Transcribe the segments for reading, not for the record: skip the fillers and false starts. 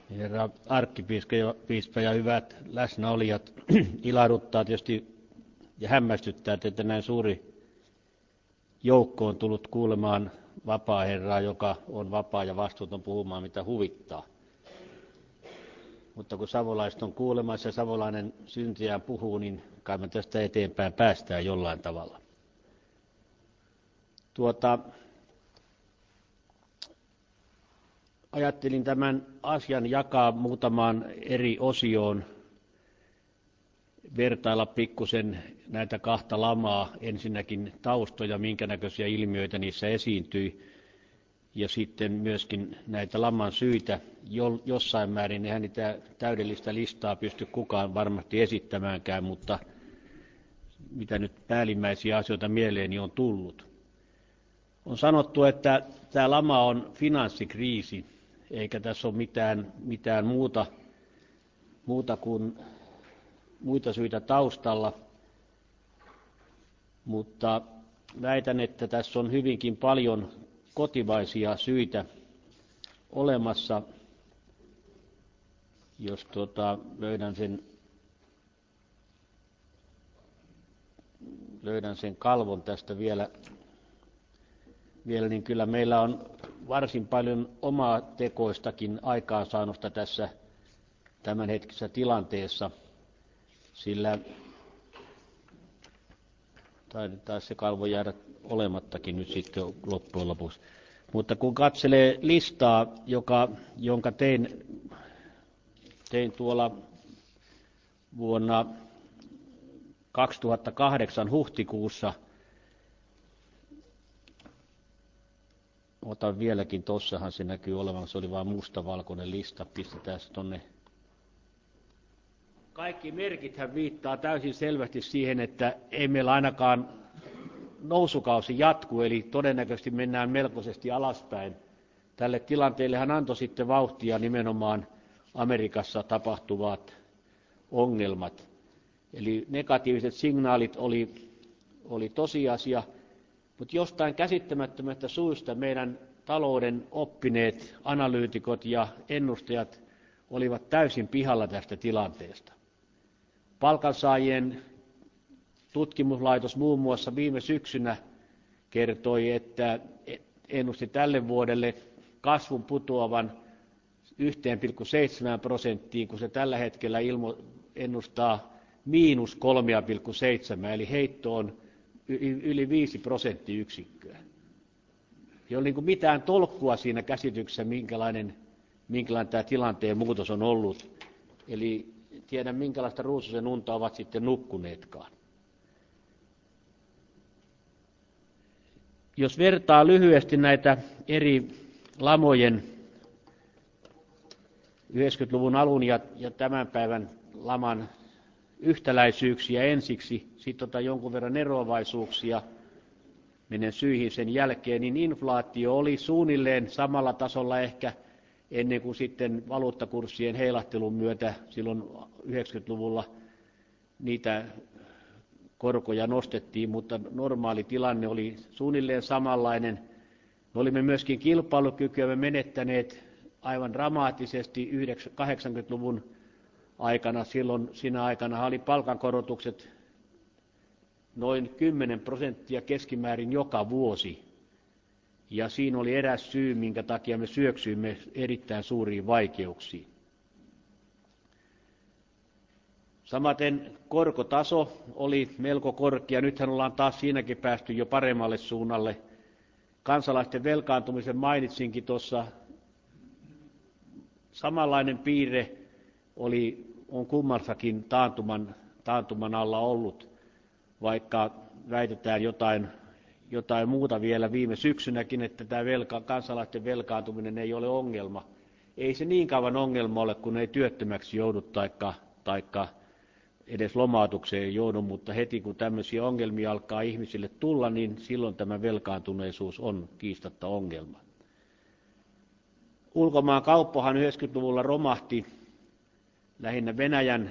Herra arkkipiispa ja hyvät läsnäolijat, ilahduttaa tietysti ja hämmästyttää, että näin suuri joukko on tullut kuulemaan vapaaherraa, joka on vapaa ja vastuuton puhumaan mitä huvittaa. Mutta kun savolaiset on kuulemassa ja savolainen syntiään puhuu, niin kai me tästä eteenpäin päästään jollain tavalla. Ajattelin tämän asian jakaa muutamaan eri osioon, vertailla pikkusen näitä kahta lamaa, ensinnäkin taustoja, minkä näköisiä ilmiöitä niissä esiintyi, ja sitten myöskin näitä laman syitä. Jossain määrin eihän niitä täydellistä listaa pysty kukaan varmasti esittämäänkään, mutta mitä nyt päällimmäisiä asioita mieleeni on tullut. On sanottu, että tämä lama on finanssikriisi, eikä tässä ole mitään muuta kuin muita syitä taustalla, mutta väitän, että tässä on hyvinkin paljon kotimaisia syitä olemassa. Jos löydän sen kalvon tästä vielä, niin kyllä meillä on varsin paljon omaa tekoistakin aikaansaannosta tässä tämänhetkisessä tilanteessa, sillä taisi se kalvo jäädä olemattakin nyt sitten loppujen lopuksi. Mutta kun katselee listaa, jonka tein tuolla vuonna 2008 huhtikuussa, otan vieläkin, tossahan se näkyy olevan, se oli vain mustavalkoinen lista, pistetään se tonne. Kaikki merkithän viittaa täysin selvästi siihen, että ei meillä ainakaan nousukausi jatku, eli todennäköisesti mennään melkoisesti alaspäin. Tälle tilanteellehan antoi sitten vauhtia nimenomaan Amerikassa tapahtuvat ongelmat. Eli negatiiviset signaalit oli tosiasia, mutta jostain käsittämättömästä syystä meidän talouden oppineet analyytikot ja ennustajat olivat täysin pihalla tästä tilanteesta. Palkansaajien tutkimuslaitos muun muassa viime syksynä kertoi, että ennusti tälle vuodelle kasvun putoavan 1,7%, kun se tällä hetkellä ennustaa -3,7%, eli heitto on yli 5 prosenttiyksikköä. Ei ole niin kuin mitään tolkkua siinä käsityksessä, minkälainen tämä tilanteen muutos on ollut. Eli tiedä, minkälaista ruususen unta ovat sitten nukkuneetkaan. Jos vertaa lyhyesti näitä eri lamojen 90-luvun alun ja tämän päivän laman yhtäläisyyksiä ensiksi, sitten otan jonkun verran eroavaisuuksia, menen syihin sen jälkeen, niin inflaatio oli suunnilleen samalla tasolla ehkä ennen kuin sitten valuuttakurssien heilahtelun myötä silloin 90-luvulla niitä korkoja nostettiin, mutta normaali tilanne oli suunnilleen samanlainen. Me olimme myöskin kilpailukykyä menettäneet aivan dramaattisesti 80-luvun aikana. Siinä aikana oli palkankorotukset noin 10% keskimäärin joka vuosi. Ja siinä oli eräs syy, minkä takia me syöksyimme erittäin suuriin vaikeuksiin. Samaten korkotaso oli melko korkea. Nythän ollaan taas siinäkin päästy jo paremmalle suunnalle. Kansalaisten velkaantumisen mainitsinkin tuossa. Samanlainen piirre on kummassakin taantuman alla ollut, vaikka väitetään jotain muuta vielä viime syksynäkin, että tämä kansalaisten velkaantuminen ei ole ongelma. Ei se niin kauan ongelma ole, kun ei työttömäksi joudu taikka edes lomautukseen joudu, mutta heti kun tämmöisiä ongelmia alkaa ihmisille tulla, niin silloin tämä velkaantuneisuus on kiistatta ongelma. Ulkomaan kauppahan 90-luvulla romahti lähinnä Venäjän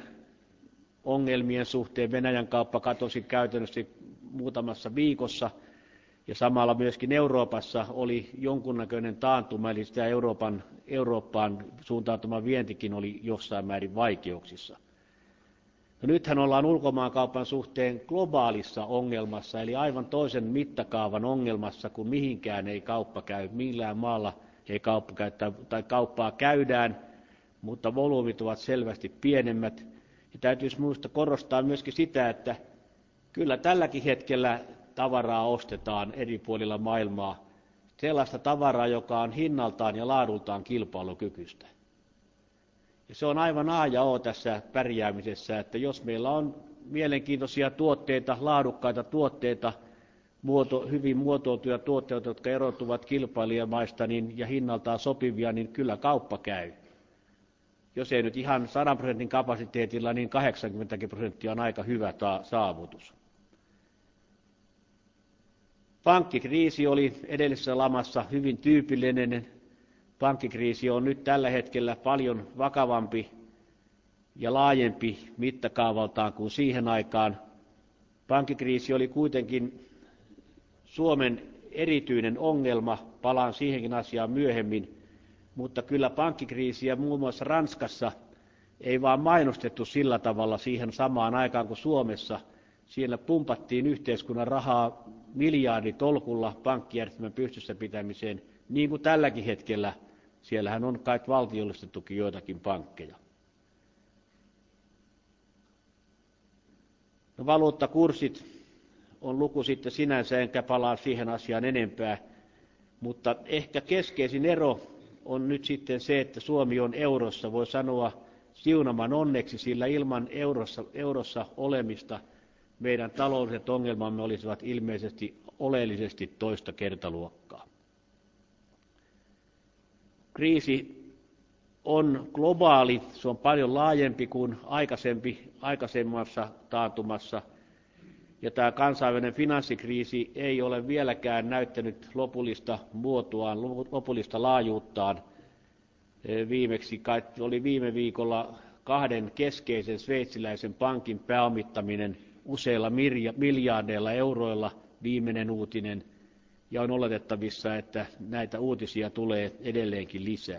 ongelmien suhteen. Venäjän kauppa katosi käytännössä muutamassa viikossa, Ja samalla myöskin Euroopassa oli jonkunnäköinen taantuma, eli sitä Eurooppaan suuntautuma vientikin oli jossain määrin vaikeuksissa. No nythän ollaan ulkomaankaupan suhteen globaalissa ongelmassa, eli aivan toisen mittakaavan ongelmassa, kun mihinkään ei kauppa käy, millään maalla ei kauppa käy, tai kauppaa käydään, mutta volyymit ovat selvästi pienemmät. Ja täytyisi minusta korostaa myöskin sitä, että kyllä tälläkin hetkellä tavaraa ostetaan eri puolilla maailmaa, sellaista tavaraa, joka on hinnaltaan ja laadultaan kilpailukykyistä. Ja se on aivan A ja O tässä pärjäämisessä, että jos meillä on mielenkiintoisia tuotteita, laadukkaita tuotteita, hyvin muotoiltuja tuotteita, jotka erottuvat kilpailijamaista ja hinnaltaan sopivia, niin kyllä kauppa käy. Jos ei nyt ihan 100% kapasiteetilla, niin 80% on aika hyvä saavutus. Pankkikriisi oli edellisessä lamassa hyvin tyypillinen. Pankkikriisi on nyt tällä hetkellä paljon vakavampi ja laajempi mittakaavaltaan kuin siihen aikaan. Pankkikriisi oli kuitenkin Suomen erityinen ongelma, palaan siihenkin asiaan myöhemmin, mutta kyllä pankkikriisiä muun muassa Ranskassa ei vaan mainostettu sillä tavalla siihen samaan aikaan kuin Suomessa. Siellä pumpattiin yhteiskunnan rahaa miljarditolkulla pankkijärjestelmän pystyssä pitämiseen, niin kuin tälläkin hetkellä. Siellähän on kai valtiollistettukin joitakin pankkeja. No, valuuttakurssit on luku sitten sinänsä, enkä palaa siihen asiaan enempää, mutta ehkä keskeisin ero on nyt sitten se, että Suomi on eurossa, voi sanoa siunaman onneksi, sillä ilman eurossa olemista meidän taloudelliset ongelmamme olisivat ilmeisesti oleellisesti toista kertaluokkaa. Kriisi on globaali, se on paljon laajempi kuin aikaisemmassa taantumassa, ja tämä kansainvälinen finanssikriisi ei ole vieläkään näyttänyt lopullista muotoaan, lopullista laajuuttaan. Viimeksi oli viime viikolla 2 keskeisen sveitsiläisen pankin pääomittaminen useilla miljardeilla euroilla, viimeinen uutinen, ja on oletettavissa, että näitä uutisia tulee edelleenkin lisää.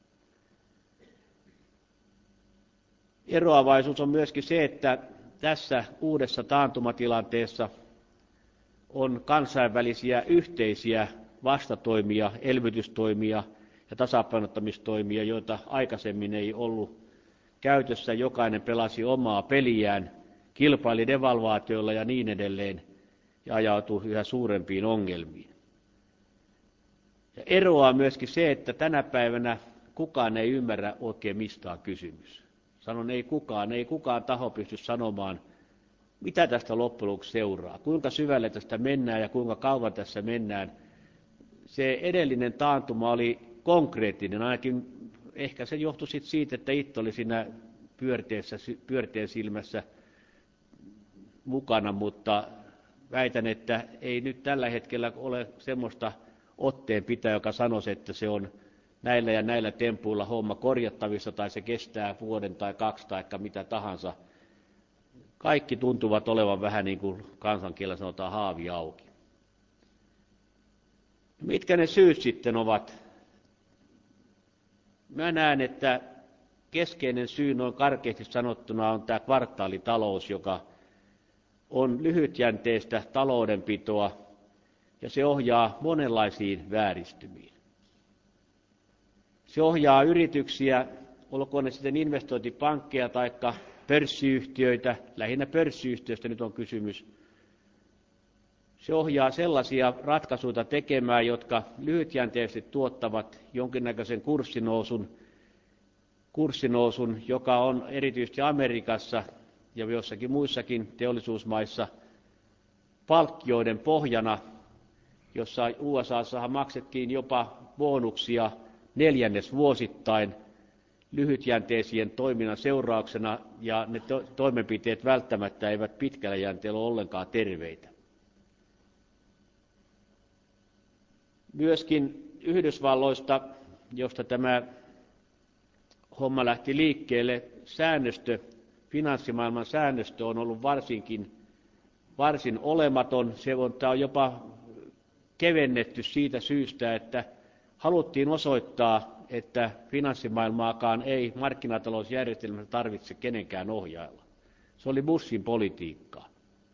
Eroavaisuus on myöskin se, että tässä uudessa taantumatilanteessa on kansainvälisiä yhteisiä vastatoimia, elvytystoimia ja tasapainottamistoimia, joita aikaisemmin ei ollut käytössä. Jokainen pelasi omaa peliään, kilpaili devalvaatioilla ja niin edelleen ja ajautui yhä suurempiin ongelmiin. Ja eroaa myöskin se, että tänä päivänä kukaan ei ymmärrä oikein mistä on kysymys. Sanon ei kukaan taho pysty sanomaan, mitä tästä loppujen lopuksi seuraa, kuinka syvälle tästä mennään ja kuinka kauan tässä mennään. Se edellinen taantuma oli konkreettinen, ainakin ehkä se johtui siitä, että itse oli siinä pyörteen silmässä mukana, mutta väitän, että ei nyt tällä hetkellä ole semmoista otteenpitäjää, joka sanoisi, että se on näillä ja näillä tempuilla homma korjattavissa tai se kestää vuoden tai 2 tai mitä tahansa. Kaikki tuntuvat olevan vähän niin kuin kansankielellä sanotaan haavi auki. Mitkä ne syyt sitten ovat? Mä näen, että keskeinen syy noin karkeasti sanottuna on tämä kvartaalitalous, joka on lyhytjänteistä taloudenpitoa ja se ohjaa monenlaisiin vääristymiin. Se ohjaa yrityksiä, olkoon ne sitten investointipankkeja tai pörssiyhtiöitä, lähinnä pörssiyhtiöistä nyt on kysymys. Se ohjaa sellaisia ratkaisuja tekemään, jotka lyhytjänteisesti tuottavat jonkinnäköisen kurssinousun, joka on erityisesti Amerikassa ja jossakin muissakin teollisuusmaissa palkkioiden pohjana, jossa USA:ssa maksettiin jopa bonuksia neljännesvuosittain lyhytjänteisien toiminnan seurauksena, ja ne toimenpiteet välttämättä eivät pitkällä jänteellä ole ollenkaan terveitä. Myöskin Yhdysvalloista, josta tämä homma lähti liikkeelle, finanssimaailman säännöstö on ollut varsin olematon. Tämä on jopa kevennetty siitä syystä, että haluttiin osoittaa, että finanssimaailmaakaan ei markkinatalousjärjestelmässä tarvitse kenenkään ohjailla. Se oli Bushin politiikkaa.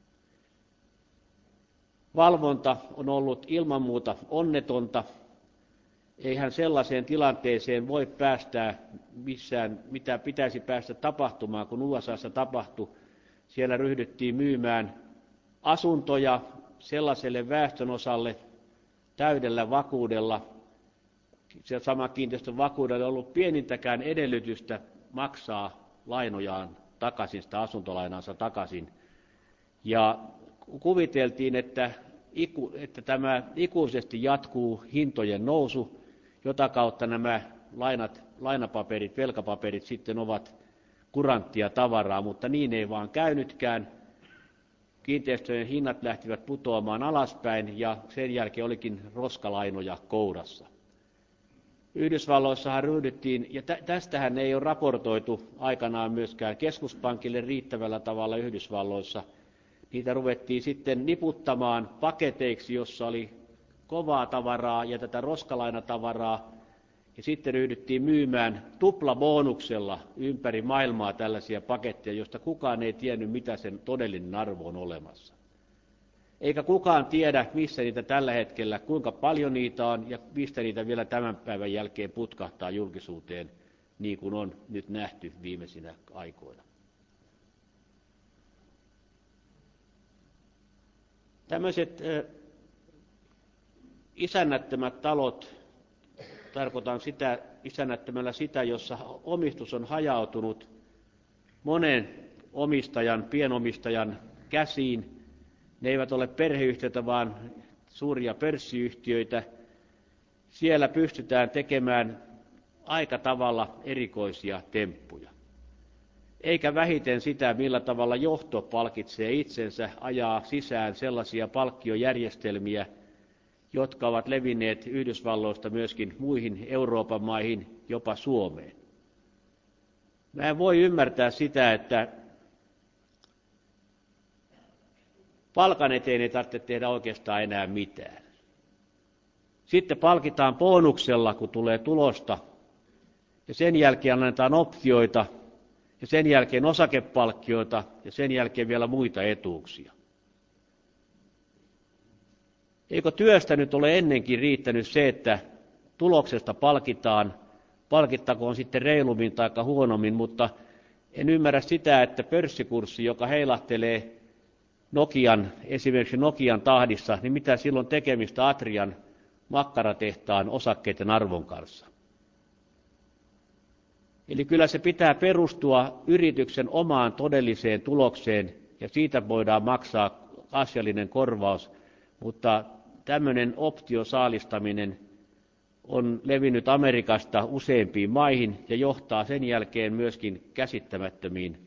Valvonta on ollut ilman muuta onnetonta. Eihän sellaiseen tilanteeseen voi päästä missään, mitä pitäisi päästä tapahtumaan, kun USAssa tapahtui. Siellä ryhdyttiin myymään asuntoja sellaiselle väestönosalle täydellä vakuudella. Se sama kiinteistön vakuudella ei ollut pienintäkään edellytystä maksaa lainojaan takaisin, sitä asuntolainaansa takaisin. Ja kuviteltiin, että tämä ikuisesti jatkuu hintojen nousu, jota kautta nämä lainapaperit, velkapaperit sitten ovat kuranttia tavaraa, mutta niin ei vaan käynytkään. Kiinteistöjen hinnat lähtivät putoamaan alaspäin ja sen jälkeen olikin roskalainoja kourassa. Yhdysvalloissahan ryhdyttiin, ja tästähän ei ole raportoitu aikanaan myöskään keskuspankille riittävällä tavalla Yhdysvalloissa. Niitä ruvettiin sitten niputtamaan paketeiksi, jossa oli kovaa tavaraa ja tätä roskalainatavaraa. Ja sitten ryhdyttiin myymään tuplabonuksella ympäri maailmaa tällaisia paketteja, joista kukaan ei tiennyt, mitä sen todellinen arvo on olemassa. Eikä kukaan tiedä, missä niitä tällä hetkellä, kuinka paljon niitä on ja mistä niitä vielä tämän päivän jälkeen putkahtaa julkisuuteen, niin kuin on nyt nähty viimeisinä aikoina. Tämmöiset isännättömät talot, tarkoitan isännättömällä sitä, jossa omistus on hajautunut monen omistajan, pienomistajan käsiin. Ne eivät ole perheyhtiöitä, vaan suuria pörssiyhtiöitä. Siellä pystytään tekemään aika tavalla erikoisia temppuja. Eikä vähiten sitä, millä tavalla johto palkitsee itsensä, ajaa sisään sellaisia palkkiojärjestelmiä, jotka ovat levinneet Yhdysvalloista myöskin muihin Euroopan maihin, jopa Suomeen. Mä en voi ymmärtää sitä, että palkan eteen ei tarvitse tehdä oikeastaan enää mitään. Sitten palkitaan bonuksella, kun tulee tulosta, ja sen jälkeen annetaan optioita, ja sen jälkeen osakepalkkioita, ja sen jälkeen vielä muita etuuksia. Eikö työstä nyt ole ennenkin riittänyt se, että tuloksesta palkitaan, palkittakoon sitten reilummin tai huonommin, mutta en ymmärrä sitä, että pörssikurssi, joka heilahtelee esimerkiksi Nokian tahdissa, niin mitä silloin tekemistä Atrian makkaratehtaan osakkeiden arvon kanssa. Eli kyllä se pitää perustua yrityksen omaan todelliseen tulokseen ja siitä voidaan maksaa asiallinen korvaus, mutta tämmöinen optiosaalistaminen on levinnyt Amerikasta useimpiin maihin ja johtaa sen jälkeen myöskin käsittämättömiin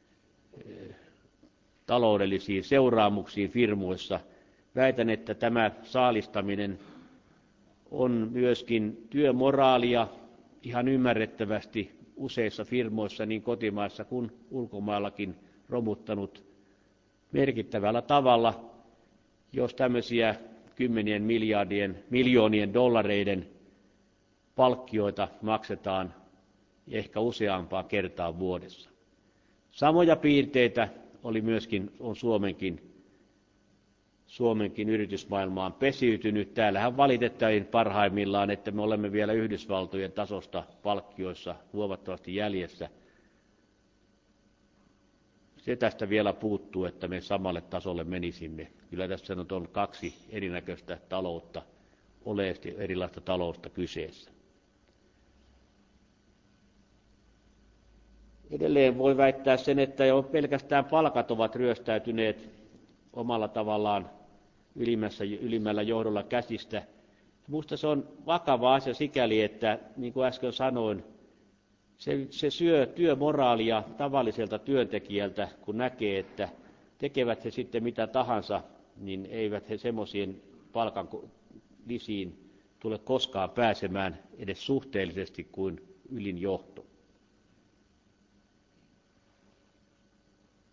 taloudellisiin seuraamuksiin firmoissa. Väitän, että tämä saalistaminen on myöskin työmoraalia ihan ymmärrettävästi useissa firmoissa niin kotimaissa kuin ulkomaillakin romuttanut merkittävällä tavalla, jos tämmöisiä kymmenien miljoonien dollareiden palkkioita maksetaan ehkä useampaan kertaan vuodessa. Samoja piirteitä on Suomenkin yritysmaailmaan pesiytynyt. Täällähän valitettavasti parhaimmillaan, että me olemme vielä Yhdysvaltojen tasosta palkkioissa huomattavasti jäljessä. Se tästä vielä puuttuu, että me samalle tasolle menisimme. Kyllä tässä nyt on kaksi erinäköistä taloutta, oleellisesti erilaista taloutta kyseessä. Edelleen voi väittää sen, että jo pelkästään palkat ovat ryöstäytyneet omalla tavallaan ylimmällä johdolla käsistä. Minusta se on vakava asia sikäli, että niin kuin äsken sanoin, se syö työmoraalia tavalliselta työntekijältä, kun näkee, että tekevät he sitten mitä tahansa, niin eivät he semmoisiin palkan lisiin tule koskaan pääsemään edes suhteellisesti kuin ylin johto.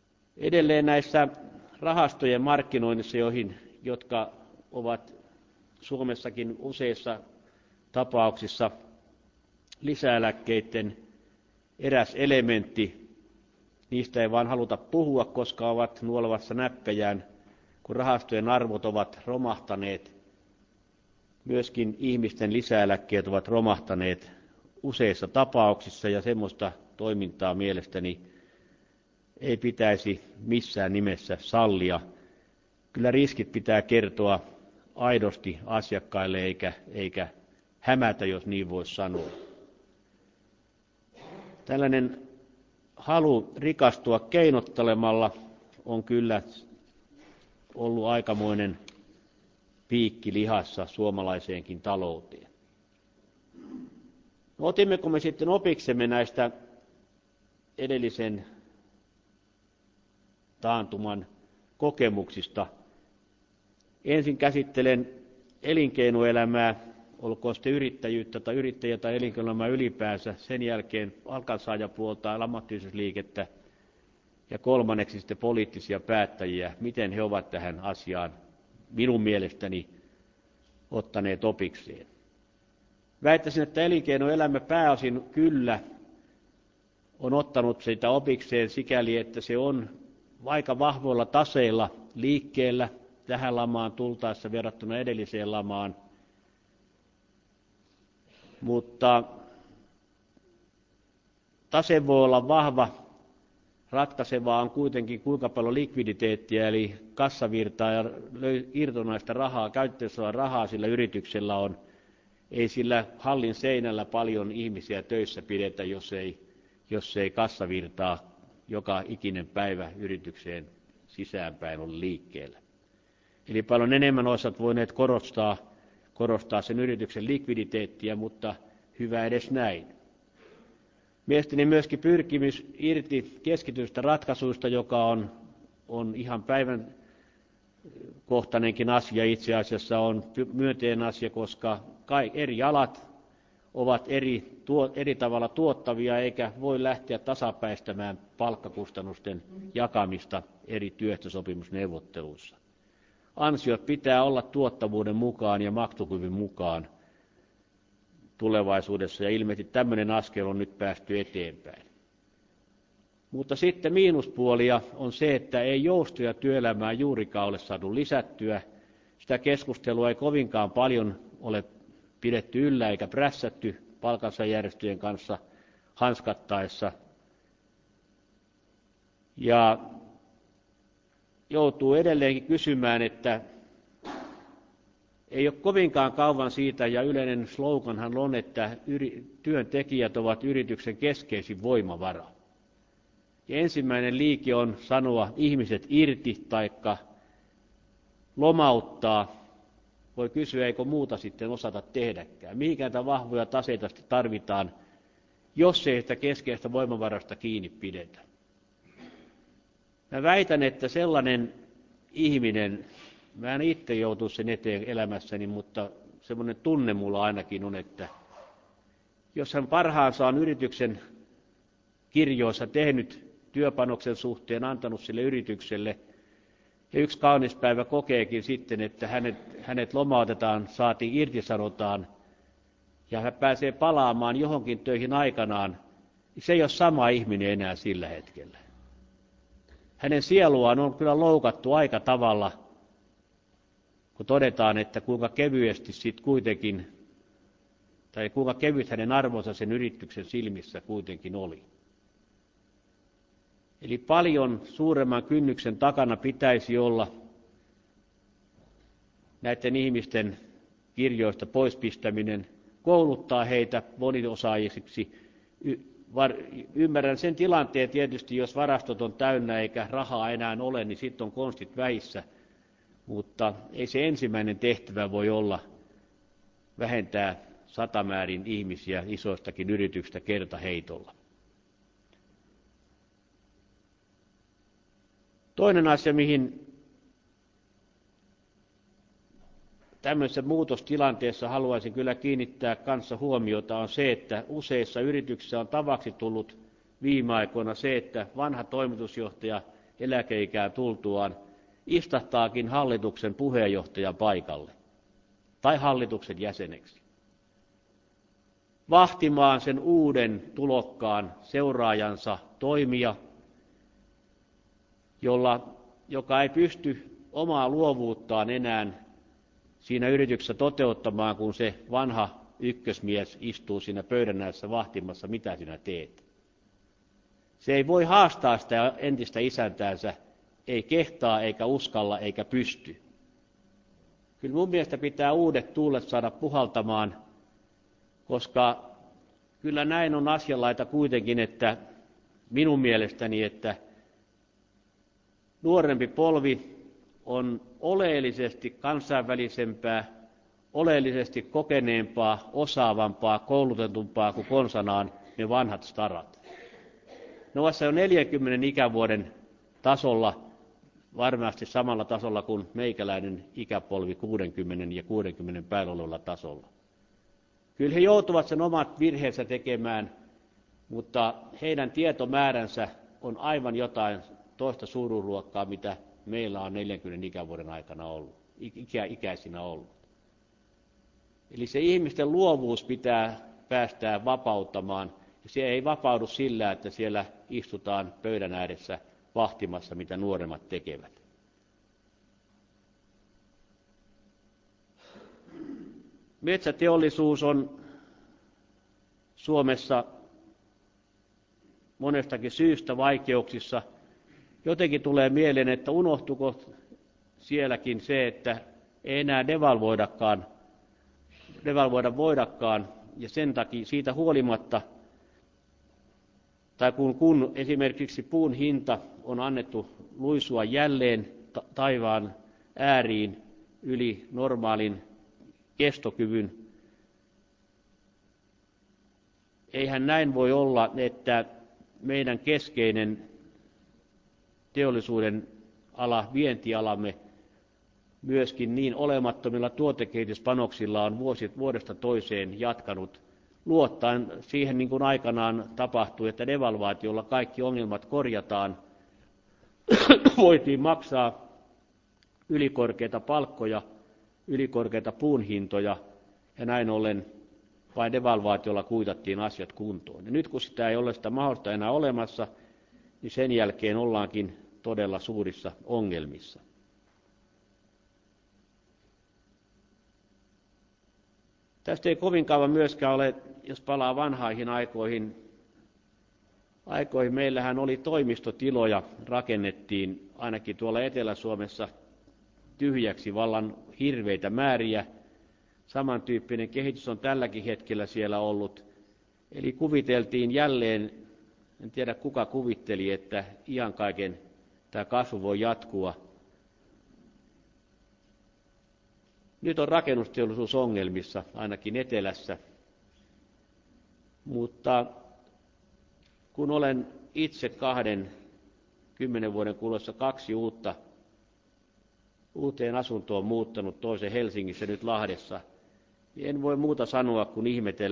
Edelleen näissä rahastojen markkinoinnissa, jotka ovat Suomessakin useissa tapauksissa lisäeläkkeiden eräs elementti, niistä ei vaan haluta puhua, koska ovat nuolevassa näppejään, kun rahastojen arvot ovat romahtaneet. Myöskin ihmisten lisäeläkkeet ovat romahtaneet useissa tapauksissa, ja semmoista toimintaa mielestäni ei pitäisi missään nimessä sallia. Kyllä riskit pitää kertoa aidosti asiakkaille eikä hämätä, jos niin voisi sanoa. Tällainen halu rikastua keinottelemalla on kyllä ollut aikamoinen piikki lihassa suomalaiseenkin talouteen. No, otimmeko me sitten opiksemme näistä edellisen taantuman kokemuksista? Ensin käsittelen elinkeinoelämää, olkoon sitten yrittäjyyttä tai yrittäjä tai elinkeinoelämää ylipäänsä, sen jälkeen palkansaajapuolta ja ammattiyhdistysliikettä ja kolmanneksi sitten poliittisia päättäjiä, miten he ovat tähän asiaan minun mielestäni ottaneet opikseen. Väittäisin, että elinkeinoelämä pääosin kyllä on ottanut sitä opikseen sikäli, että se on aika vahvoilla taseilla liikkeellä tähän lamaan tultaessa verrattuna edelliseen lamaan. Mutta tase voi olla vahva, ratkaisevaa on kuitenkin kuinka paljon likviditeettiä eli kassavirtaa ja irtonaista rahaa, käytettävissä olevaa rahaa sillä yrityksellä on. Ei sillä hallin seinällä paljon ihmisiä töissä pidetä, jos ei kassavirtaa joka ikinen päivä yritykseen sisäänpäin ole liikkeellä. Eli paljon enemmän olisivat voineet korostaa sen yrityksen likviditeettiä, mutta hyvä edes näin. Mielestäni myöskin pyrkimys irti keskitystä ratkaisuista, joka on ihan päivän kohtainenkin asia itse asiassa, on myönteinen asia, koska eri alat ovat eri tavalla tuottavia, eikä voi lähteä tasapäistämään palkkakustannusten jakamista eri työehtosopimusneuvotteluissa. Ansiot pitää olla tuottavuuden mukaan ja maksukyvyn mukaan tulevaisuudessa, ja ilmeisesti tämmöinen askel on nyt päästy eteenpäin. Mutta sitten miinuspuolia on se, että ei joustoja työelämään juurikaan ole saatu lisättyä. Sitä keskustelua ei kovinkaan paljon ole pidetty yllä eikä prässätty palkansaajajärjestöjen kanssa hanskattaessa. Ja joutuu edelleenkin kysymään, että ei ole kovinkaan kauan siitä, ja yleinen sloganhan on, että työntekijät ovat yrityksen keskeisin voimavara. Ja ensimmäinen liike on sanoa ihmiset irti taikka lomauttaa. Voi kysyä, eikö muuta sitten osata tehdäkään. Mihinkään vahvoja taseita tarvitaan, jos ei sitä keskeistä voimavarasta kiinni pidetä. Mä väitän, että sellainen ihminen, mä en itse joutu sen eteen elämässäni, mutta semmoinen tunne mulla ainakin on, että jos hän parhaansa on yrityksen kirjoissa tehnyt työpanoksen suhteen, antanut sille yritykselle, ja yksi kaunis päivä kokeekin sitten, että hänet lomautetaan, saatiin irtisanotaan, ja hän pääsee palaamaan johonkin töihin aikanaan, niin se ei ole sama ihminen enää sillä hetkellä. Hänen sieluaan on kyllä loukattu aika tavalla, kun todetaan, että kuinka kevyesti sitten kuitenkin, tai kuinka kevyt hänen arvonsa sen yrityksen silmissä kuitenkin oli. Eli paljon suuremman kynnyksen takana pitäisi olla näiden ihmisten kirjoista poispistäminen, kouluttaa heitä moniosaajisiksi. Ymmärrän sen tilanteen tietysti, jos varastot on täynnä eikä rahaa enää ole, niin sitten on konstit vähissä. Mutta ei se ensimmäinen tehtävä voi olla vähentää satamäärin ihmisiä isoistakin yrityksistä kertaheitolla. Toinen asia, mihin tämmöisessä muutostilanteessa haluaisin kyllä kiinnittää kanssa huomiota, on se, että useissa yrityksissä on tavaksi tullut viime aikoina se, että vanha toimitusjohtaja eläkeikään tultuaan istahtaakin hallituksen puheenjohtajan paikalle. tai hallituksen jäseneksi. Vahtimaan sen uuden tulokkaan seuraajansa toimia, joka ei pysty omaa luovuuttaan enää siinä yrityksessä toteuttamaan, kun se vanha ykkösmies istuu siinä pöydän ääressä vahtimassa, mitä sinä teet. Se ei voi haastaa sitä entistä isäntäänsä, ei kehtaa, eikä uskalla, eikä pysty. Kyllä mun mielestä pitää uudet tuulet saada puhaltamaan, koska kyllä näin on asianlaita kuitenkin, että minun mielestäni, että nuorempi polvi on oleellisesti kansainvälisempää, oleellisesti kokeneempaa, osaavampaa, koulutetumpaa kuin konsanaan ne vanhat starat. Ne ovat jo 40 ikävuoden tasolla, varmasti samalla tasolla kuin meikäläinen ikäpolvi 60 ja 60 päällä olevalla tasolla. Kyllä he joutuvat sen omat virheensä tekemään, mutta heidän tietomääränsä on aivan jotain toista suuruusluokkaa, mitä meillä on 40 ikävuoden aikana ollut, ikäisinä ollut. Eli se ihmisten luovuus pitää päästää vapauttamaan. Se ei vapaudu sillä, että siellä istutaan pöydän ääressä vahtimassa, mitä nuoremmat tekevät. Metsäteollisuus on Suomessa monestakin syystä vaikeuksissa. Jotenkin tulee mieleen, että unohtuiko sielläkin se, että ei enää devalvoida voidakaan, ja sen takia siitä huolimatta, tai kun esimerkiksi puun hinta on annettu luisua jälleen taivaan ääriin yli normaalin kestokyvyn, eihän näin voi olla, että meidän keskeinen teollisuuden ala, vientialamme, myöskin niin olemattomilla tuotekehityspanoksilla on vuodesta toiseen jatkanut, luottaen siihen, niin kuin aikanaan tapahtui, että devalvaatiolla kaikki ongelmat korjataan, voitiin maksaa ylikorkeita palkkoja, ylikorkeita puun hintoja, ja näin ollen vain devalvaatiolla kuitattiin asiat kuntoon. Ja nyt kun sitä ei ole sitä mahdollista enää olemassa, niin sen jälkeen ollaankin todella suurissa ongelmissa. Tästä ei kovin kauan myöskään ole, jos palaa vanhaihin aikoihin, meillähän oli toimistotiloja, rakennettiin ainakin tuolla Etelä-Suomessa tyhjäksi vallan hirveitä määriä. Samantyyppinen kehitys on tälläkin hetkellä siellä ollut. Eli kuviteltiin jälleen, en tiedä kuka kuvitteli, että iän kaiken tämä kasvu voi jatkua. Nyt on rakennusteollisuus ongelmissa, ainakin etelässä, mutta kun olen itse 10 vuoden kuluessa 2 uuteen asuntoon muuttanut, toisen Helsingissä, nyt Lahdessa, niin en voi muuta sanoa kuin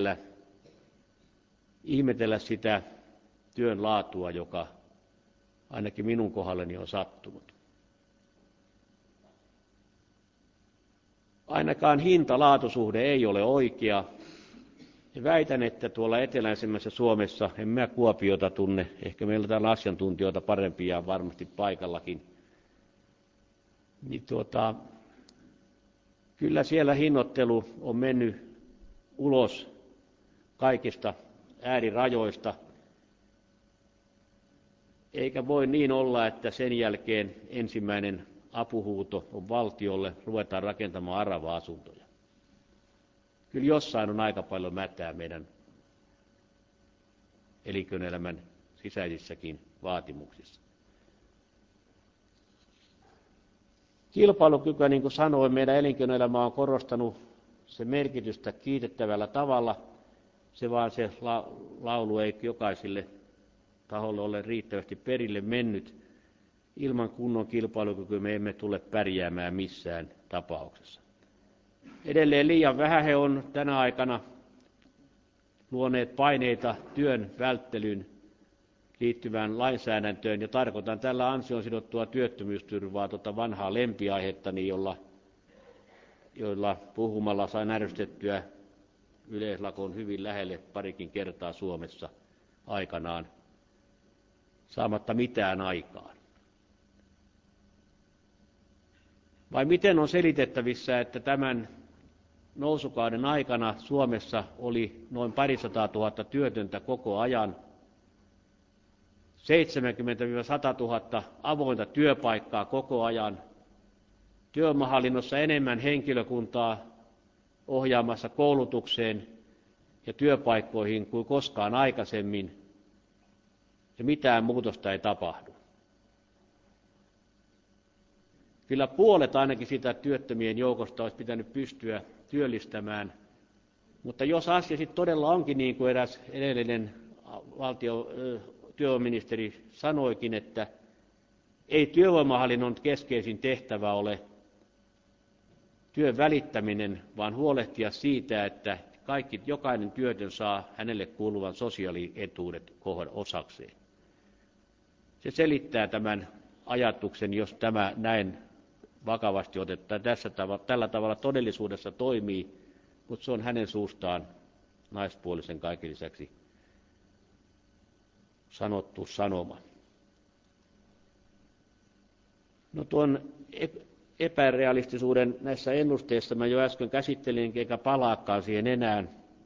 ihmetellä sitä työn laatua, joka ainakin minun kohdalleni on sattunut. Ainakaan hinta-laatusuhde ei ole oikea. Ja väitän, että tuolla eteläisemmässä Suomessa, en mä Kuopiota tunne, ehkä meillä täällä asiantuntijoita parempia varmasti paikallakin, niin kyllä siellä hinnoittelu on mennyt ulos kaikista äärirajoista, eikä voi niin olla, että sen jälkeen ensimmäinen apuhuuto on valtiolle, ruvetaan rakentamaan arava-asuntoja. Kyllä jossain on aika paljon mätää meidän elinkeinoelämän sisäisissäkin vaatimuksissa. Kilpailukykyä, niin kuin sanoin, meidän elinkeinoelämä on korostanut sen merkitystä kiitettävällä tavalla. Se laulu ei jokaiselle taholle ole riittävästi perille mennyt. Ilman kunnon kilpailukykyä me emme tule pärjäämään missään tapauksessa. Edelleen liian vähän he on tänä aikana luoneet paineita työn välttelyyn liittyvään lainsäädäntöön, ja tarkoitan tällä ansioon sidottua työttömyysturvaa, vanhaa lempiaihettani, joilla puhumalla sain ärsytettyä yleislakon hyvin lähelle parikin kertaa Suomessa aikanaan, saamatta mitään aikaan. Vai miten on selitettävissä, että tämän nousukauden aikana Suomessa oli noin 200 000 työtöntä koko ajan, 70 000–100 000 avointa työpaikkaa koko ajan, työvoimahallinnossa enemmän henkilökuntaa ohjaamassa koulutukseen ja työpaikkoihin kuin koskaan aikaisemmin, ja mitään muutosta ei tapahdu. Kyllä puolet ainakin sitä työttömien joukosta olisi pitänyt pystyä työllistämään, mutta jos asia sitten todella onkin niin kuin eräs edellinen työministeri sanoikin, että ei työvoimahallinnon keskeisin tehtävä ole työn välittäminen, vaan huolehtia siitä, että jokainen työtön saa hänelle kuuluvan sosiaalietuudet osakseen. Se selittää tämän ajatuksen, jos tämä näin vakavasti otetaan. Tällä tavalla todellisuudessa toimii, mutta se on hänen suustaan naispuolisen kaiken lisäksi sanottu sanoma. No tuon epärealistisuuden näissä ennusteissa mä jo äsken käsittelin, enkä palaakaan siihen enää.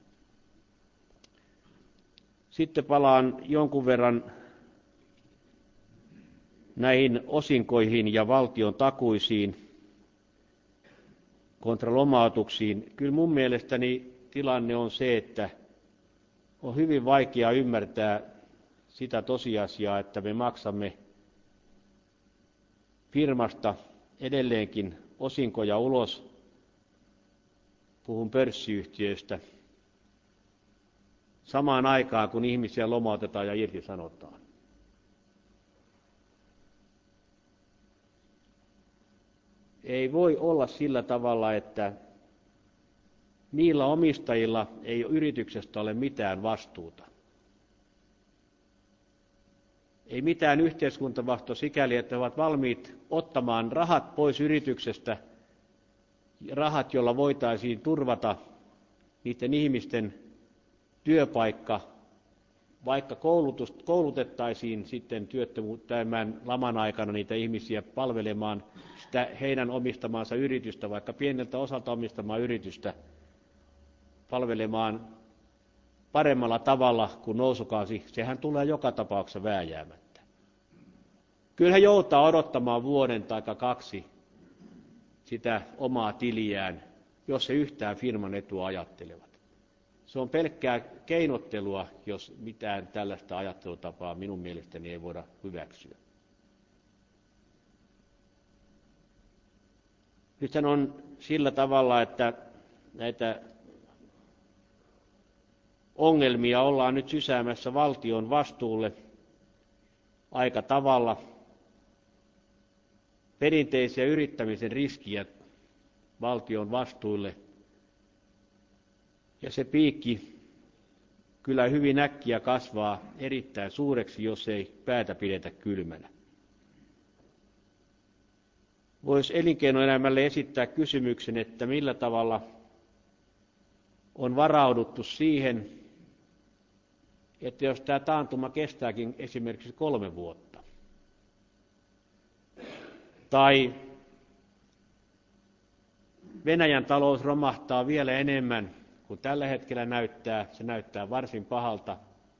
Sitten palaan jonkun verran näihin osinkoihin ja valtion takuisiin kontra lomautuksiin. Kyllä mun mielestäni tilanne on se, että on hyvin vaikea ymmärtää sitä tosiasiaa, että me maksamme firmasta edelleenkin osinkoja ulos, puhun pörssiyhtiöistä, samaan aikaan kun ihmisiä lomautetaan ja irtisanotaan. Ei voi olla sillä tavalla, että niillä omistajilla ei yrityksestä ole mitään vastuuta. Ei mitään yhteiskuntavastuuta sikäli, että he ovat valmiit ottamaan rahat pois yrityksestä, rahat, joilla voitaisiin turvata niiden ihmisten työpaikka, vaikka koulutettaisiin sitten tämän laman aikana niitä ihmisiä palvelemaan sitä heidän omistamaansa yritystä, vaikka pieneltä osalta omistamaa yritystä, palvelemaan paremmalla tavalla kuin nousukausi, sehän tulee joka tapauksessa vääjäämättä. Kyllä he joutaa odottamaan vuoden tai 2 sitä omaa tiliään, jos he yhtään firman etua ajattelevat. Se on pelkkää keinottelua, jos mitään tällaista ajattelutapaa minun mielestäni ei voida hyväksyä. Nythän on sillä tavalla, että näitä ongelmia ollaan nyt sysäämässä valtion vastuulle aika tavalla. Perinteisiä yrittämisen riskiä valtion vastuulle. Ja se piikki kyllä hyvin äkkiä kasvaa erittäin suureksi, jos ei päätä pidetä kylmänä. Voisi elinkeinoelämälle esittää kysymyksen, että millä tavalla on varauduttu siihen, että jos tämä taantuma kestääkin esimerkiksi 3 vuotta, tai Venäjän talous romahtaa vielä enemmän kuin tällä hetkellä näyttää, se näyttää varsin pahalta,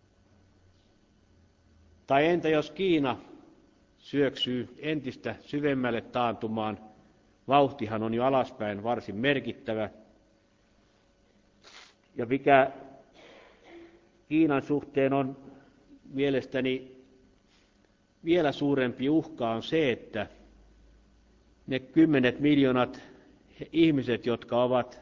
tai entä jos Kiina syöksyy entistä syvemmälle taantumaan, vauhtihan on jo alaspäin varsin merkittävä, ja mikä Kiinan suhteen on mielestäni vielä suurempi uhka on se, että ne 10 miljoonat ihmiset, jotka ovat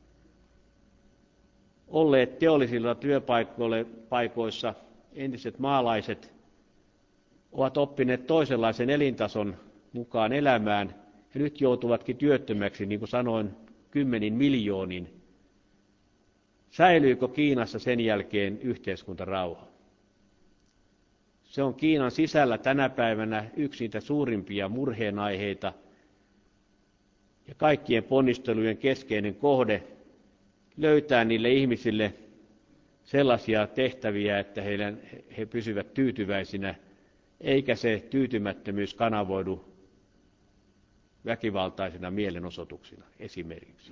olleet teollisilla työpaikoissa, entiset maalaiset, ovat oppineet toisenlaisen elintason mukaan elämään ja nyt joutuvatkin työttömäksi, niin kuin sanoin, 10 miljoonin. Säilyykö Kiinassa sen jälkeen yhteiskuntarauha? Se on Kiinan sisällä tänä päivänä yksi niitä suurimpia murheenaiheita. ja kaikkien ponnistelujen keskeinen kohde löytää niille ihmisille sellaisia tehtäviä, että he pysyvät tyytyväisinä, eikä se tyytymättömyys kanavoidu väkivaltaisina mielenosoituksina esimerkiksi.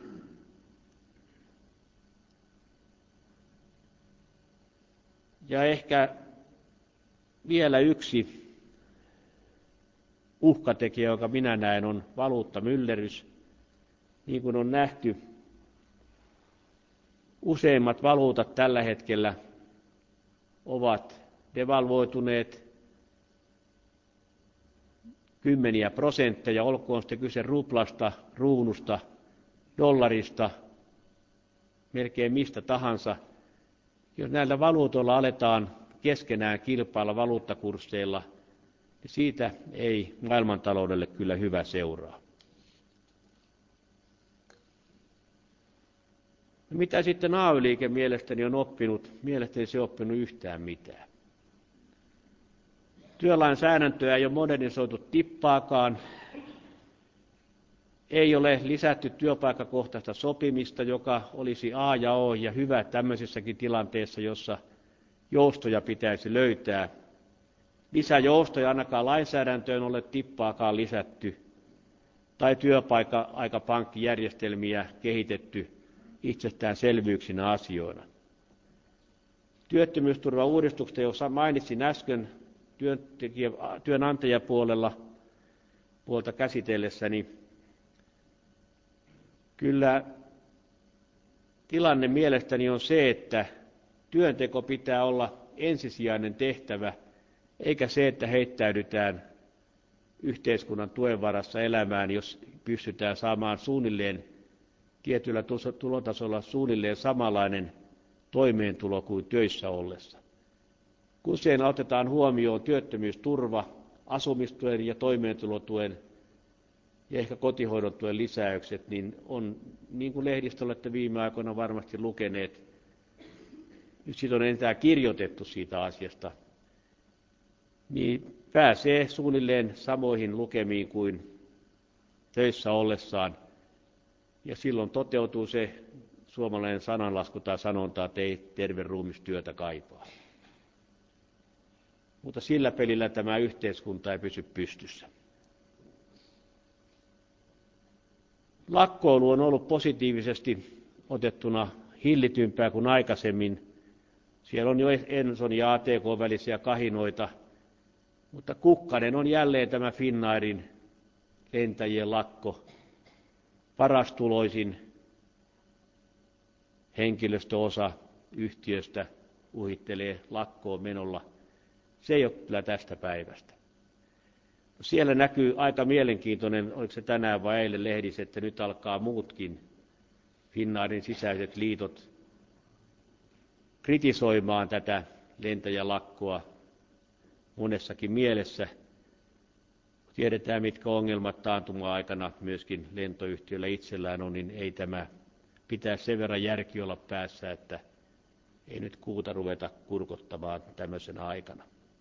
Ja ehkä vielä yksi uhkatekijä, jonka minä näen, on valuuttamyllerrys. Niin kuin on nähty, useimmat valuutat tällä hetkellä ovat devalvoituneet kymmeniä prosentteja, olkoon sitten kyse ruplasta, kruunusta, dollarista, melkein mistä tahansa. Jos näillä valuutoilla aletaan keskenään kilpailla valuuttakursseilla, niin siitä ei maailmantaloudelle kyllä hyvä seuraa. No mitä sitten AY-liike mielestäni on oppinut? Mielestäni se ei oppinut yhtään mitään. Työlainsäädäntöä ei ole modernisoitu tippaakaan. Ei ole lisätty työpaikkakohtaista sopimista, joka olisi A ja O ja hyvä tämmöisessäkin tilanteessa, jossa joustoja pitäisi löytää. Lisäjoustoja ainakaan lainsäädäntöön ole tippaakaan lisätty tai työpaikka-aikapankkijärjestelmiä kehitetty itsestäänselvyyksinä asioina. Työttömyysturvauudistuksesta, jossa mainitsin äsken työnantajapuolta käsitellessäni, kyllä tilanne mielestäni on se, että työnteko pitää olla ensisijainen tehtävä, eikä se, että heittäydytään yhteiskunnan tuen varassa elämään, jos pystytään saamaan suunnilleen tietyllä tulotasolla suunnilleen samanlainen toimeentulo kuin töissä ollessa. Kun siinä otetaan huomioon työttömyysturva, asumistuen ja toimeentulotuen ja ehkä kotihoidon tuen lisäykset, niin on, niin kuin lehdistö olette viime aikoina varmasti lukeneet, nyt siitä on enää kirjoitettu siitä asiasta, niin pääsee suunnilleen samoihin lukemiin kuin töissä ollessaan. Ja silloin toteutuu se suomalainen sananlasku tai sanonta, että ei terve ruumis työtä kaipaa. Mutta sillä pelillä tämä yhteiskunta ei pysy pystyssä. Lakkoilu on ollut positiivisesti otettuna hillitympää kuin aikaisemmin. Siellä on jo Enson ja ATK välisiä kahinoita, mutta kukkanen on jälleen tämä Finnairin lentäjien lakko. Parastuloisin henkilöstöosa yhtiöstä uhittelee lakkoon menolla. Se ei ole kyllä tästä päivästä. Siellä näkyy aika mielenkiintoinen, oliko se tänään vai eilen lehdissä, että nyt alkaa muutkin Finnairin sisäiset liitot kritisoimaan tätä lentäjälakkoa monessakin mielessä. Tiedetään, mitkä ongelmat taantuma-aikana myöskin lentoyhtiöllä itsellään on, niin ei tämä pitää sen verran järki olla päässä, että ei nyt kuuta ruveta kurkottamaan tämmöisenä aikana.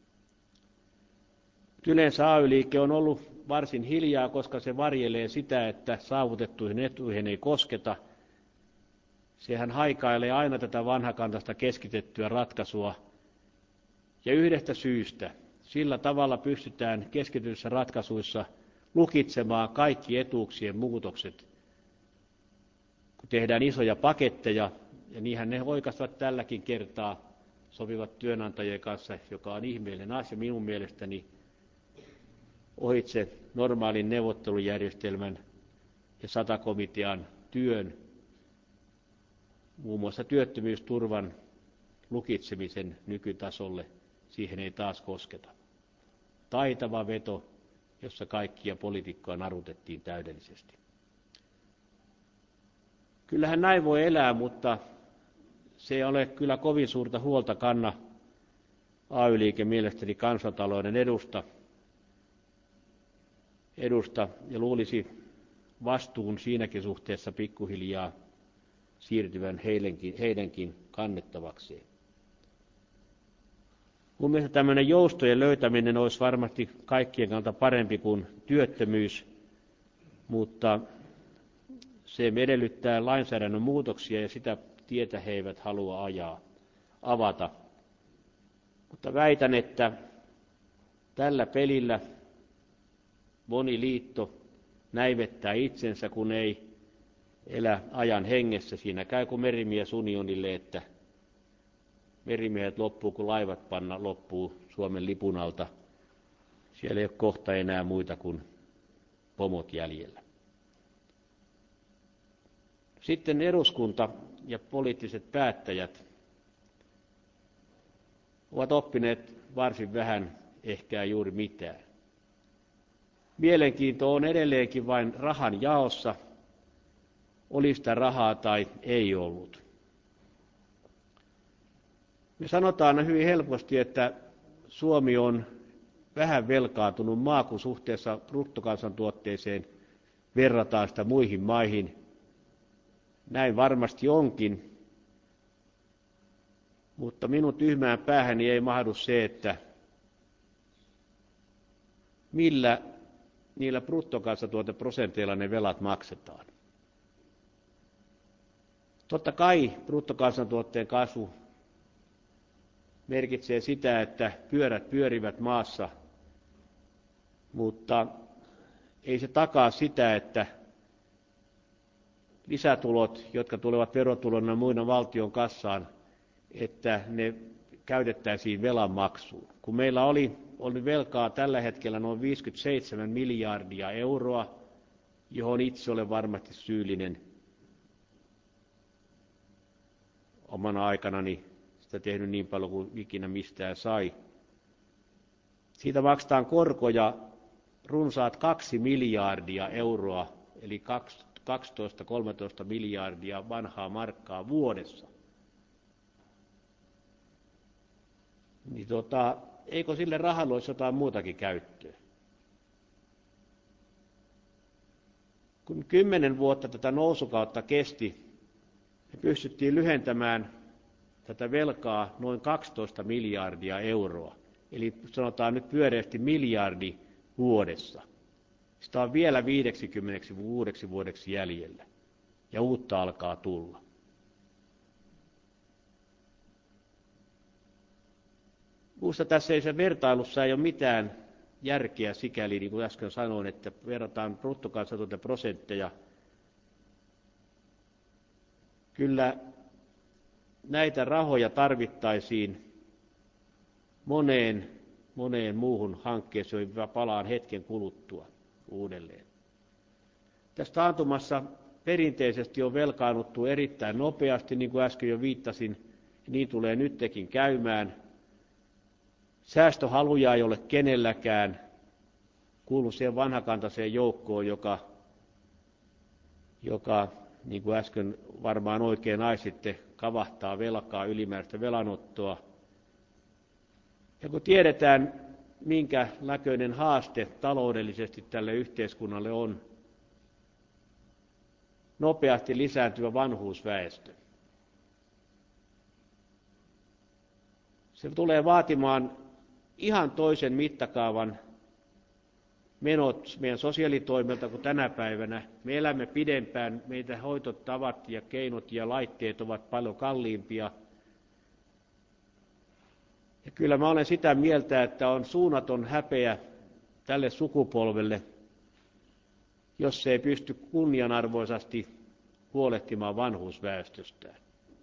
Yleensä AY-liike on ollut varsin hiljaa, koska se varjelee sitä, että saavutettuihin etuihin ei kosketa. Sehän haikailee aina tätä vanhakantaista keskitettyä ratkaisua. Ja yhdestä syystä. Sillä tavalla pystytään keskityissä ratkaisuissa lukitsemaan kaikki etuuksien muutokset. Kun tehdään isoja paketteja, ja niinhän ne oikaistavat tälläkin kertaa, sopivat työnantajien kanssa, joka on ihmeellinen asia minun mielestäni, ohitse normaalin neuvottelujärjestelmän ja SATA-komitean työn, muun muassa työttömyysturvan lukitsemisen nykytasolle, siihen ei taas kosketa. Taitava veto, jossa kaikkia poliitikkoja narutettiin täydellisesti. Kyllähän näin voi elää, mutta se ei ole kyllä kovin suurta huolta kanna AY-liike mielestäni kansantalouden edusta ja luulisi vastuun siinäkin suhteessa pikkuhiljaa siirtyvän heidänkin kannettavakseen. Mun mielestä tämmöinen joustojen löytäminen olisi varmasti kaikkien kannalta parempi kuin työttömyys, mutta Se edellyttää lainsäädännön muutoksia ja sitä tietä he eivät halua avata. Mutta väitän, että tällä pelillä moni liitto näivettää itsensä, kun ei elä ajan hengessä. Siinä käy kuin merimiesunionille, että merimiehet loppuu, kun laivat loppuu Suomen lipun alta. Siellä ei ole kohta enää muita kuin pomot jäljellä. Sitten eduskunta ja poliittiset päättäjät ovat oppineet varsin vähän, ehkä juuri mitään. Mielenkiinto on edelleenkin vain rahan jaossa, oli sitä rahaa tai ei ollut. Me sanotaan hyvin helposti, että Suomi on vähän velkaantunut maa, kun suhteessa bruttokansantuotteeseen verrataan sitä muihin maihin. Näin varmasti onkin, mutta minun tyhmään päähäni ei mahdu se, että millä niillä bruttokansantuoteprosenteilla ne velat maksetaan. Totta kai bruttokansantuotteen kasvu merkitsee sitä, että pyörät pyörivät maassa, mutta ei se takaa sitä, että lisätulot, jotka tulevat verotulona muina valtion kassaan, että ne käytettäisiin velan maksuun. Kun meillä oli velkaa tällä hetkellä noin 57 miljardia euroa, johon itse olen varmasti syyllinen omana aikanani, sitä tehnyt niin paljon kuin ikinä mistään sai. Siitä maksetaan korkoja runsaat 2 miljardia euroa, eli 12-13 miljardia vanhaa markkaa vuodessa. Niin eikö sille rahalle olisi jotain muutakin käyttöä? Kun 10 vuotta tätä nousukautta kesti, me pystyttiin lyhentämään tätä velkaa noin 12 miljardia euroa. Eli sanotaan nyt pyöreästi miljardi vuodessa. Sitä on vielä 56 vuodeksi jäljellä ja uutta alkaa tulla. Minusta tässä vertailussa ei ole mitään järkeä sikäli, niin kuin äsken sanoin, että verrataan bruttokansantuoteprosentteja. Kyllä näitä rahoja tarvittaisiin moneen muuhun hankkeeseen, joihin palaan hetken kuluttua uudelleen. Tässä taantumassa perinteisesti on velkaannuttu erittäin nopeasti, niin kuin äsken jo viittasin, niin tulee nytkin käymään. Säästöhaluja ei ole kenelläkään, kuulu siihen vanhakantaiseen joukkoon, joka niin kuin äsken varmaan oikein aisitte, kavahtaa velkaa, ylimääräistä velanottoa. Ja kun tiedetään, minkä näköinen haaste taloudellisesti tälle yhteiskunnalle on, nopeasti lisääntyvä vanhuusväestö. Se tulee vaatimaan ihan toisen mittakaavan menot meidän sosiaalitoimelta kuin tänä päivänä. Me elämme pidempään, meitä hoitotavat ja keinot ja laitteet ovat paljon kalliimpia. Ja kyllä mä olen sitä mieltä, että on suunnaton häpeä tälle sukupolvelle, jos se ei pysty kunnianarvoisesti huolehtimaan vanhuusväestöstään.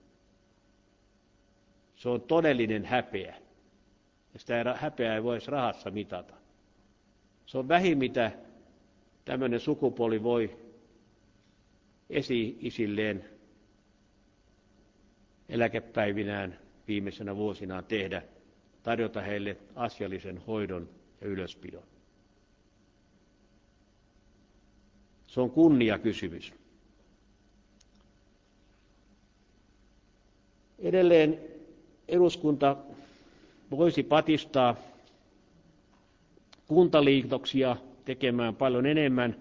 Se on todellinen häpeä. Ja sitä häpeää ei voisi rahassa mitata. Se on vähin, mitä tämmöinen sukupolvi voi esi-isilleen eläkepäivinään viimeisenä vuosinaan tehdä, tarjota heille asiallisen hoidon ja ylöspidon. Se on kunniakysymys. Edelleen eduskunta voisi patistaa kuntaliitoksia tekemään paljon enemmän.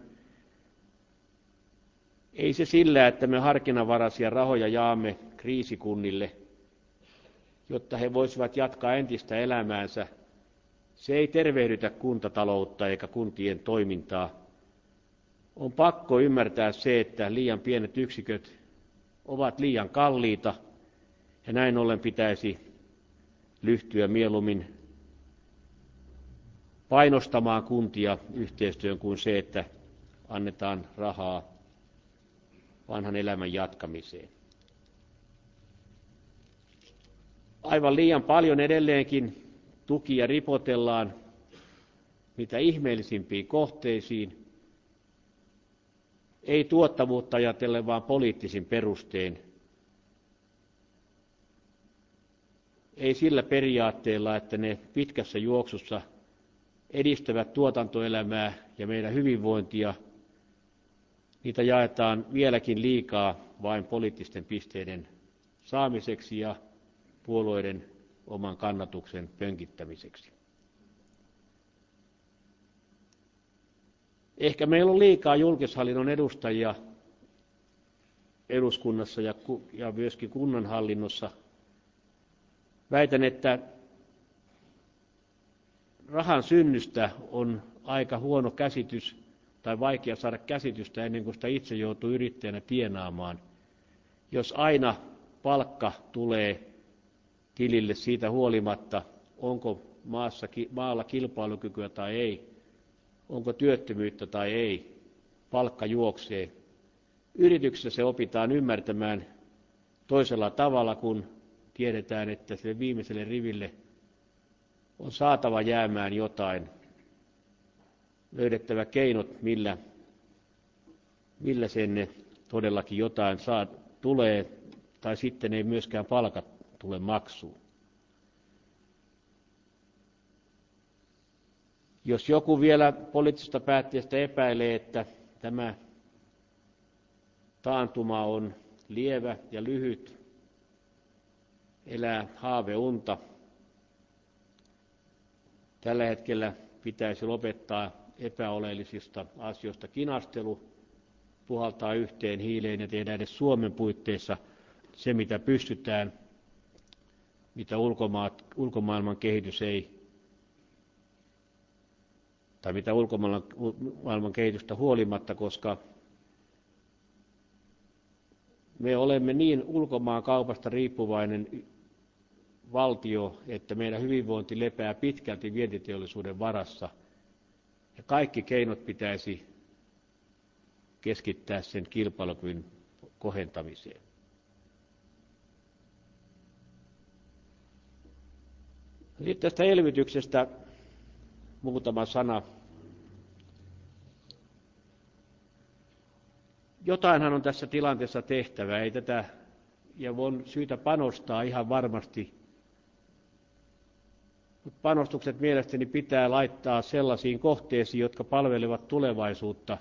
Ei se sillä, että me harkinnanvaraisia rahoja jaamme kriisikunnille, jotta he voisivat jatkaa entistä elämäänsä. Se ei tervehdytä kuntataloutta eikä kuntien toimintaa. On pakko ymmärtää se, että liian pienet yksiköt ovat liian kalliita ja näin ollen pitäisi ryhtyä mieluummin painostamaan kuntia yhteistyön kuin se, että annetaan rahaa vanhan elämän jatkamiseen. Aivan liian paljon edelleenkin tukia ripotellaan mitä ihmeellisimpiin kohteisiin, ei tuottavuutta ajatellen, vaan poliittisin perustein. Ei sillä periaatteella, että ne pitkässä juoksussa edistävät tuotantoelämää ja meidän hyvinvointia. Niitä jaetaan vieläkin liikaa vain poliittisten pisteiden saamiseksi ja puolueiden oman kannatuksen pönkittämiseksi. Ehkä meillä on liikaa julkishallinnon edustajia eduskunnassa ja myöskin kunnanhallinnossa. Väitän, että rahan synnystä on aika huono käsitys tai vaikea saada käsitystä ennen kuin sitä itse joutuu yrittäjänä tienaamaan. Jos aina palkka tulee tilille siitä huolimatta, onko maalla kilpailukykyä tai ei, onko työttömyyttä tai ei, palkka juoksee. Yrityksessä se opitaan ymmärtämään toisella tavalla, kun tiedetään, että sille viimeiselle riville on saatava jäämään jotain, löydettävä keinot, millä sen todellakin jotain tulee, tai sitten ei myöskään palkat tule maksuun. Jos joku vielä poliittisesta päättäjästä epäilee, että tämä taantuma on lievä ja lyhyt, elää haaveunta, tällä hetkellä pitäisi lopettaa epäoleellisista asioista kinastelu, puhaltaa yhteen hiileen ja tehdä edes Suomen puitteissa se, mitä pystytään, mitä ulkomaailman kehitys ei, tai mitä ulkomaailman kehitystä huolimatta, koska me olemme niin ulkomaan kaupasta riippuvainen valtio, että meidän hyvinvointi lepää pitkälti vientiteollisuuden varassa. Ja kaikki keinot pitäisi keskittää sen kilpailukyvyn kohentamiseen. Sitten tästä elvytyksestä muutama sana. Jotainhan on tässä tilanteessa tehtävä, ei tätä, ja on syytä panostaa ihan varmasti. Mutta panostukset mielestäni pitää laittaa sellaisiin kohteisiin, jotka palvelevat tulevaisuutta,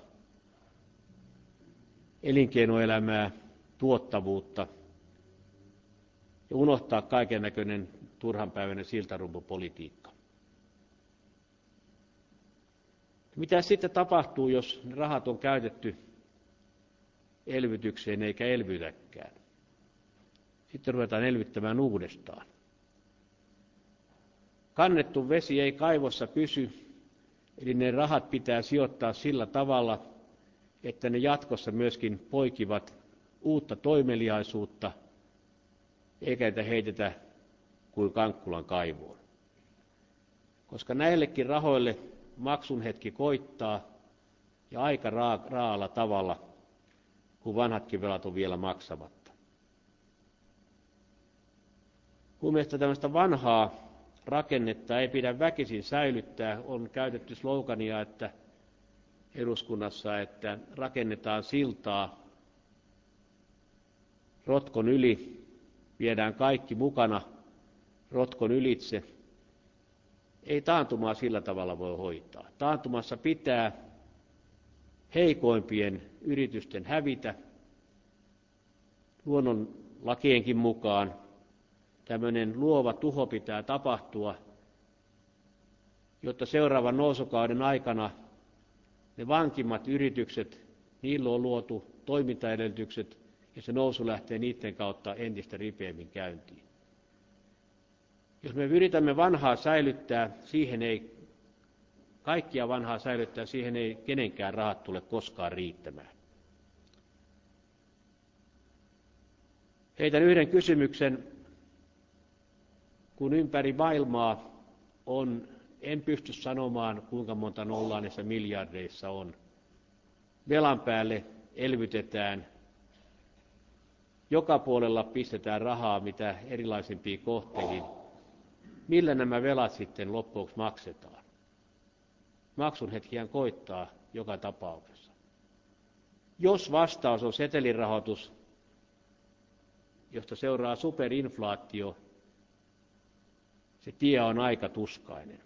elinkeinoelämää, tuottavuutta ja unohtaa kaikennäköinen turhanpäiväinen siltarumpupolitiikka. Mitä sitten tapahtuu, jos rahat on käytetty elvytykseen eikä elvytäkään? Sitten ruvetaan elvyttämään uudestaan. Kannettu vesi ei kaivossa pysy, eli ne rahat pitää sijoittaa sillä tavalla, että ne jatkossa myöskin poikivat uutta toimeliaisuutta, eikä niitä heitetä kuin Kankkulan kaivoon. Koska näillekin rahoille maksun hetki koittaa ja aika raalla tavalla, kun vanhatkin velat on vielä maksamatta. Mun mielestä tämmöistä vanhaa rakennetta ei pidä väkisin säilyttää. On käytetty slogania eduskunnassa, että rakennetaan siltaa rotkon yli, viedään kaikki mukana rotkon ylitse. Ei taantumaa sillä tavalla voi hoitaa. Taantumassa pitää heikoimpien yritysten hävitä luonnon lakienkin mukaan. Tämmöinen luova tuho pitää tapahtua, jotta seuraavan nousukauden aikana ne vankimmat yritykset, niillä on luotu toimintaedellytykset ja se nousu lähtee niiden kautta entistä ripeämmin käyntiin. Jos me yritämme vanhaa säilyttää, siihen ei kaikkia vanhaa säilyttää, siihen ei kenenkään rahat tule koskaan riittämään. Heitän yhden kysymyksen, kun ympäri maailmaa on, en pysty sanomaan kuinka monta nollaa niissä miljardeissa on, velan päälle elvytetään, joka puolella pistetään rahaa mitä erilaisimpiin kohteisiin. Millä nämä velat sitten loppuksi maksetaan? Maksun hetkiään koittaa joka tapauksessa. Jos vastaus on setelirahoitus, josta seuraa superinflaatio, se tie on aika tuskainen.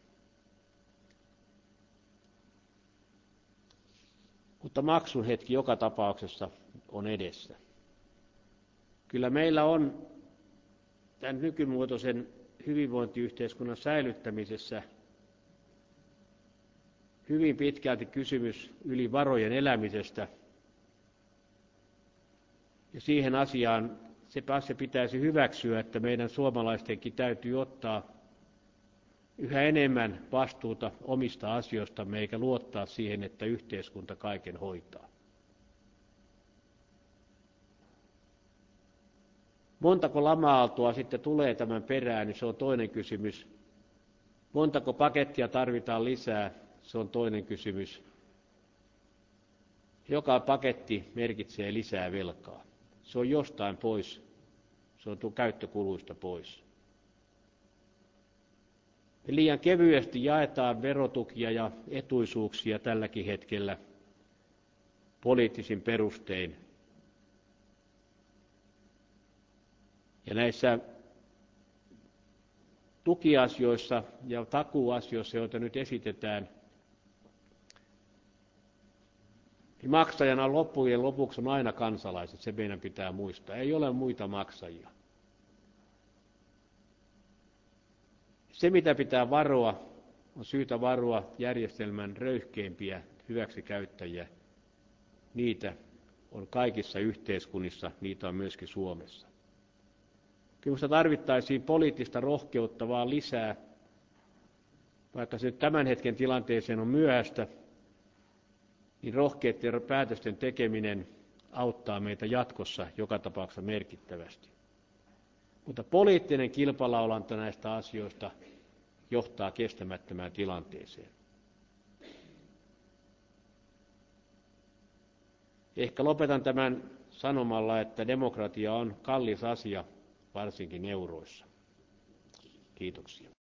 Mutta maksun hetki joka tapauksessa on edessä. Kyllä meillä on tämän nykymuotoisen hyvinvointiyhteiskunnan säilyttämisessä hyvin pitkälti kysymys yli varojen elämisestä. Ja siihen asiaan se pitäisi hyväksyä, että meidän suomalaistenkin täytyy ottaa yhä enemmän vastuuta omista asioistamme eikä luottaa siihen, että yhteiskunta kaiken hoitaa. Montako lama-aaltoa sitten tulee tämän perään, niin se on toinen kysymys. Montako pakettia tarvitaan lisää, se on toinen kysymys. Joka paketti merkitsee lisää velkaa. Se on jostain pois, se on käyttökuluista pois. Me liian kevyesti jaetaan verotukia ja etuisuuksia tälläkin hetkellä poliittisin perustein. Ja näissä tukiasioissa ja takuuasioissa, joita nyt esitetään, niin maksajana loppujen lopuksi on aina kansalaiset, se meidän pitää muistaa. Ei ole muita maksajia. Se, mitä pitää varoa, on syytä varoa järjestelmän röyhkeimpiä hyväksikäyttäjiä. Niitä on kaikissa yhteiskunnissa, niitä on myöskin Suomessa. Kyllä tarvittaisiin poliittista rohkeutta vaan lisää, vaikka se nyt tämän hetken tilanteeseen on myöhäistä, niin rohkeiden päätösten tekeminen auttaa meitä jatkossa joka tapauksessa merkittävästi. Mutta poliittinen kilpalaulanta näistä asioista johtaa kestämättömään tilanteeseen. Ehkä lopetan tämän sanomalla, että demokratia on kallis asia, varsinkin euroissa. Kiitoksia.